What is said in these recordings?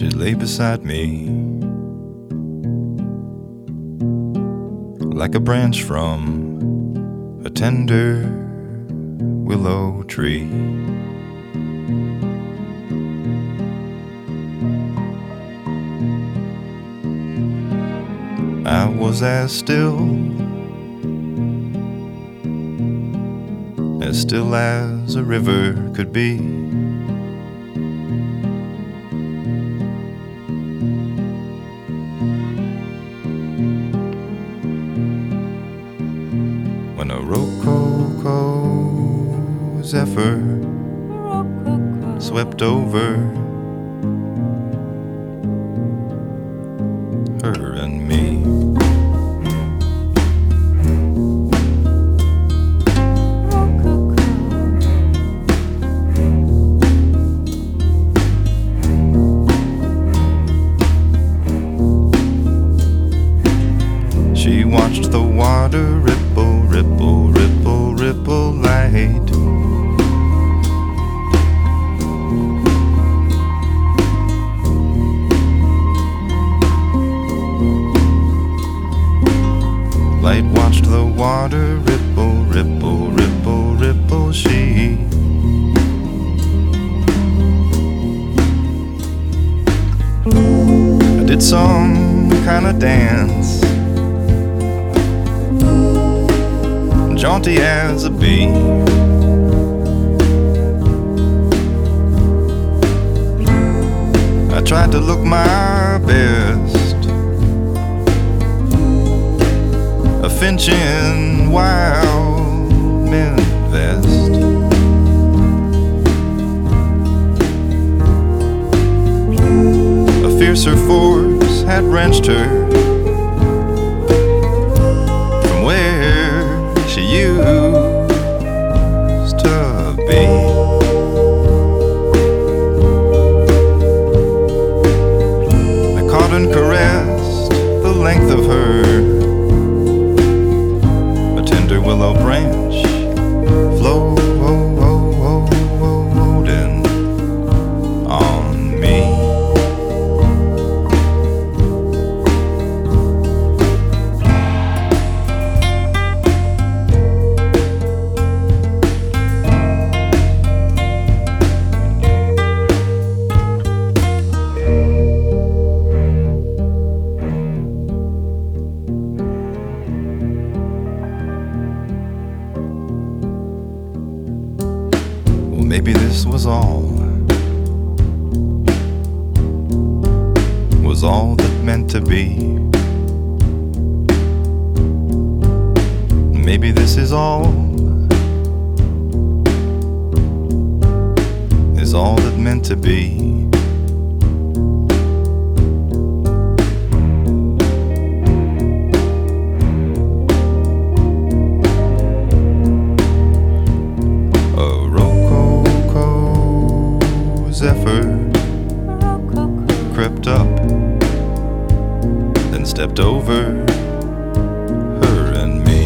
She lay beside me like a branch from a tender willow tree. I was as still as a river could be. When a rococo zephyr swept over her and me. She watched the water ripple, ripple, ripple, ripple light. Light watched the water ripple, ripple, ripple, ripple. She I did some kind of dance, jaunty as a bee. I tried to look my best, a finch in wild men vest. A fiercer force had wrenched her from where she used to be. I caught and caressed the length of her, a tender willow branch floating on me. Maybe this was all that meant to be. Maybe this is all that meant to be. Zephyr crept up, then stepped over her and me.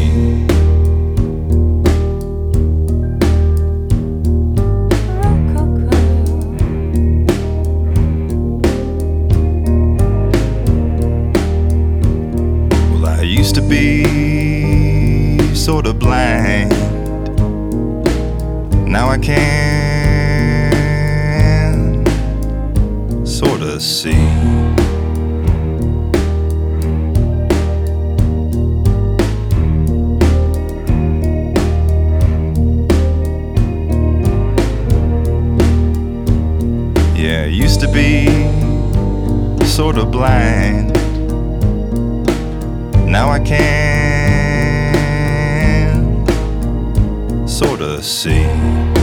Well, I used to be sort of blind, now I can't sorta see. Yeah, I used to be sorta blind, now I can sorta see.